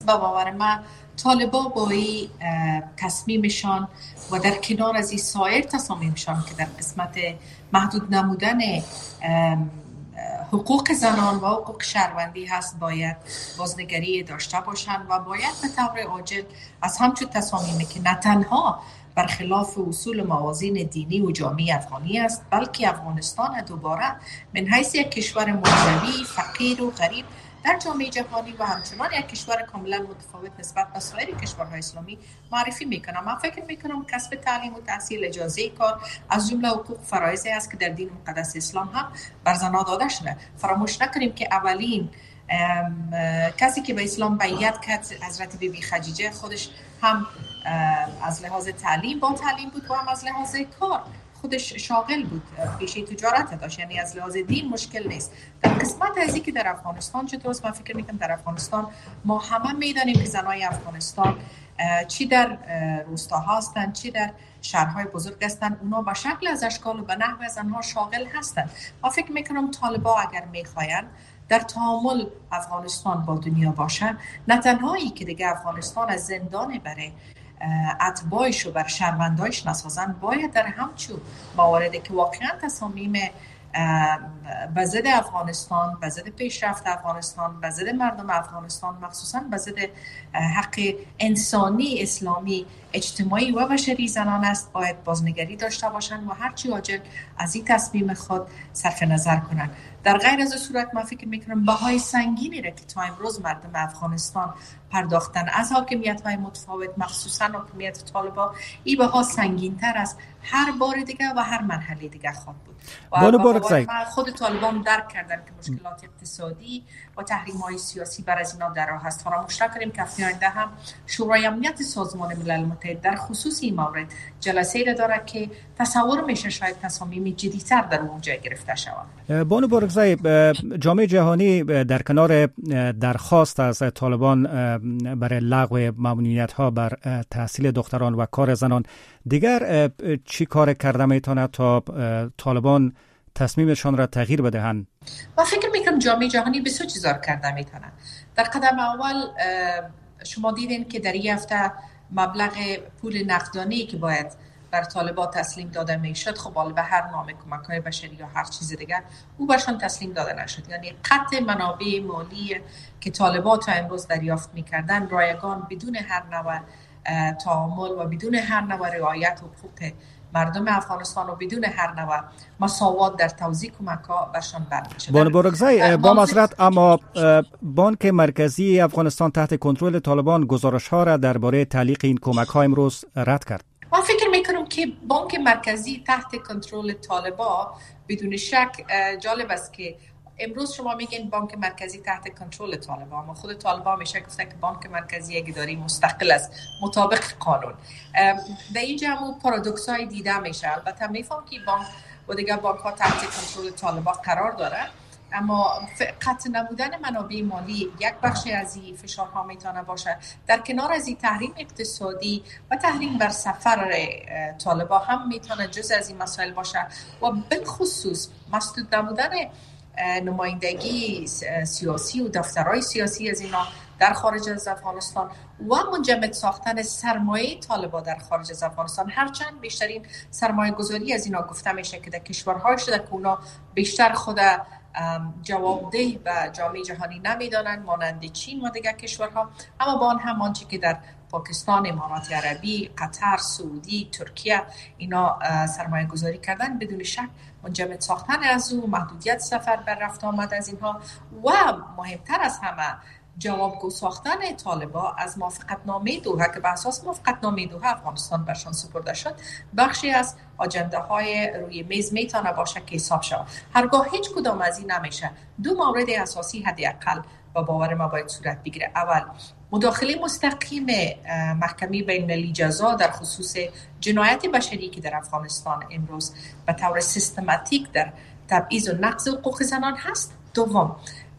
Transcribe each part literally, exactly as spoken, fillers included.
به باور من طالبا با این تصمیمشان و در کنار از این سایر تصامیمشان که در قسمت محدود نمودن حقوق زنان و حقوق شهروندی هست باید بازنگری داشته باشند و باید به طور عاجل از همچون تصامیمی که نه تنها برخلاف اصول موازین دینی و جامعه افغانی است بلکه افغانستان دوباره من حیث یک کشور مذهبی فقیر و غریب در جامعه جهانی و همچنان یک کشور کاملا متفاوت نسبت به سایر کشورهای اسلامی معرفی میکنم. من فکر میکنم کسب تعلیم و تحصیل اجازه کار از جمله حقوق فرایضی است که در دین مقدس اسلام هم بر زنان داده شده. فراموش نکنیم که اولین کسی که به اسلام بیعت کرد حضرت بی بی خدیجه خودش هم از لحاظ تعلیم با تعلیم بود و هم از لحاظ کار خودش شاغل بود، پیشه تجارت داشت، یعنی از لحاظ دین مشکل نیست. در قسمت ازی که در افغانستان چطور من فکر میکنم در افغانستان ما همه میدانیم که زنای افغانستان چی در روستاها هستند چی در شهرهای بزرگ هستند، اونا با شکل از اشکال و به نحو زنها شاغل هستند. من فکر میکنم طالبا اگر میخواین در تعامل افغانستان با دنیا باشه، نه تنهایی که دیگه افغانستان از زندان برای اتباعش و بر شهروندایش نسازن، باید در همچون مواردی که واقعا تصامیم به ضد افغانستان، به ضد پیشرفت افغانستان، به ضد مردم افغانستان، مخصوصا به ضد حق انسانی اسلامی اجتماعی و بشری زنان است، باید بازنگری داشته باشند و هرچی عاجل از این تصمیم خود صرف نظر کنند. در غیر از صورت من فکر میکنم بهای سنگینی را که تا امروز مردم افغانستان پرداختن از حاکمیت های متفاوت مخصوصا حاکمیت طالبان، این بها سنگین تر است هر بار دیگه و هر مرحله دیگه خواهد بود. و خود طالبان درک کردن که مشکلات اقتصادی و تحریم های سیاسی بر از اینا در راه است. فراموش نکنیم که هفته آینده هم شورای امنیت سازمان ملل متحد در خصوص این مورد جلسه را دارد که تصور میشه شاید تصامیم جدی‌تر در اونجا گرفته شود. بانو بارگزای، جامعه جهانی در کنار درخواست از طالبان برای لغو ممنوعیت‌ها بر تحصیل دختران و کار زنان، دیگر چی کار کرده میتونه تا طالبان تصمیمشان را تغییر بدهند؟ من فکر میکنم جامعه جهانی بسیار چیزا کرده میتونه. در قدم اول شما دیدین که در این هفته مبلغ پول نقدانی که باید بر طالبان تسلیم داده میشد، خب حالا به هر نام کمک‌های بشری یا هر چیز دیگر او برشان تسلیم داده نشد. یعنی قطع منابع مالی که طالبان تا امروز دریافت میکردن رایگان بدون هر نوع تعامل و بدون هر نوع رعایت حقوق مردم افغانستان و بدون هر نوع مساوات در توزیع کمک‌ها برشان برمی‌شد. بانو بارگزای، با معذرت اما بانک مرکزی افغانستان تحت کنترل طالبان گزارش‌ها را درباره تعلیق این کمک‌ها امروز رد کرد. من فکر میکنم که بانک مرکزی تحت کنترل طالبان بدون شک جالب است که امروز شما میگین بانک مرکزی تحت کنترل طالبان، اما خود طالبان میشه گفته که بانک مرکزی یک اداره مستقل است مطابق قانون. در اینجا هم پارادوکس های دیده میشه. البته میفهم که بانک و دیگه بانک ها تحت کنترل طالبان قرار داره، اما قطع نمودن منابع مالی یک بخشی از این فشارها میتونه باشه. در کنار از این تحریم اقتصادی و تحریم بر سفر طالبان هم میتونه جز از این مسائل باشه و بالخصوص مسدود نمودن نمایندگی سیاسی و دفترهای سیاسی از اینا در خارج از افغانستان و منجمد ساختن سرمایه طالبان در خارج از افغانستان. هرچند بیشترین سرمایه گذاری از اینا گفته میشه که در کشورهای شده که اونا بیشتر خود جوابده به جامعه جهانی نمیدانند، مانند چین و دیگر کشورها، اما با آن هم آنچه که در پاکستان، امارات عربی، قطر، سعودی، ترکیه اینا سرمایه گذاری کردن، بدون شک منجمد ساختن از او، محدودیت سفر بر رفت آمد از اینها و مهمتر از همه جوابگو ساختن طالبان از موافقتنامه دوحه که به اساس موافقتنامه دوحه افغانستان برشان سپرده شد، بخشی از آجنده های روی میز میتونه باشه که حساب شود. هرگاه هیچ کدام از این نمیشه، دو مورد اساسی حداقل با باور ما باید صورت بگیره. اول، مداخله مستقیم محکمه بین‌المللی جزا در خصوص جنایت بشری که در افغانستان امروز به طور سیستماتیک در تبعیض و نقض حقوق زنان هست. دوم،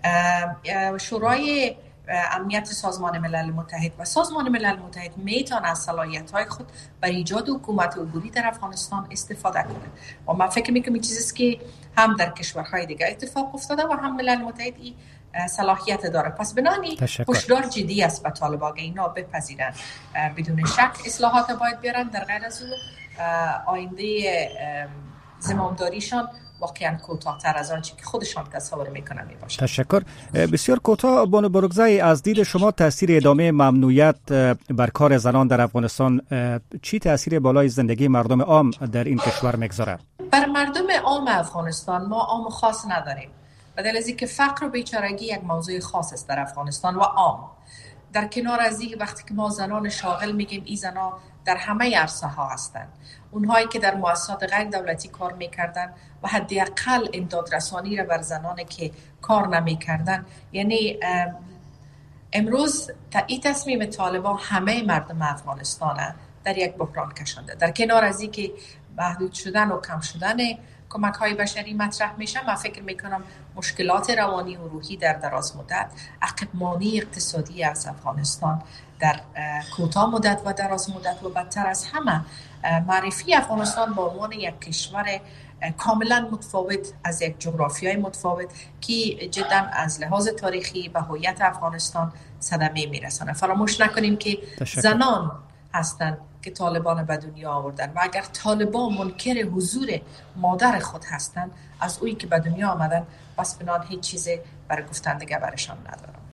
شورای امنیت سازمان ملل متحد و سازمان ملل متحد میتونه از صلاحیت‌های خود برای ایجاد حکومت عبوری در افغانستان استفاده کنه و من فکر میکنم این چیزیست که هم در کشورهای دیگه اتفاق افتاده و هم ملل متحد این صلاحیت داره. پس بنانی هشدار جدی است به طالبان که اینا بپذیرن. بدون شک اصلاحات باید بیارن، در غیر از اون آینده زمامداریشان واقعا کوتاه‌تر از آنچه که خودشان تصور میکنن میباشه. تشکر. بسیار کوتاه بانو بارگزای، از دید شما تاثیر ادامه ممنوعیت بر کار زنان در افغانستان چی تاثیر بالای زندگی مردم عام در این کشور میگذاره؟ بر مردم عام افغانستان ما عام خاص نداریم، بدل از اینکه فقر و بیچارگی یک موضوع خاص است در افغانستان و عام. در کنار از این وقتی که ما زنان شاغل میگیم، این زنان در همه عرصه ها هستند. اونهایی که در مؤسسات غیر دولتی کار میکردن و حداقل امداد رسانی را بر زنانی که کار نمیکردن، یعنی امروز این تصمیم طالبان همه مردم افغانستان در یک بحران کشانده. در کنار از این که محدود شدن و کم شدن کمک های بشری مطرح میشه، من فکر میکنم مشکلات روانی و روحی در دراز مدت، عقب‌مانی اقتصادی از افغانستان در کوتاه مدت و دراز مدت و بدتر از همه معرفی افغانستان به عنوان یک کشور کاملا متفاوت از یک جغرافیای متفاوت که جدا از لحاظ تاریخی به هویت افغانستان صدمه میرسانه. فراموش نکنیم که تشکر. زنان هستند که طالبان به دنیا آوردن و اگر طالبان منکر حضور مادر خود هستند از اویی که به دنیا آمدن، پس بنان هیچ چیزی برای گفتن دیگه برشان ندارم.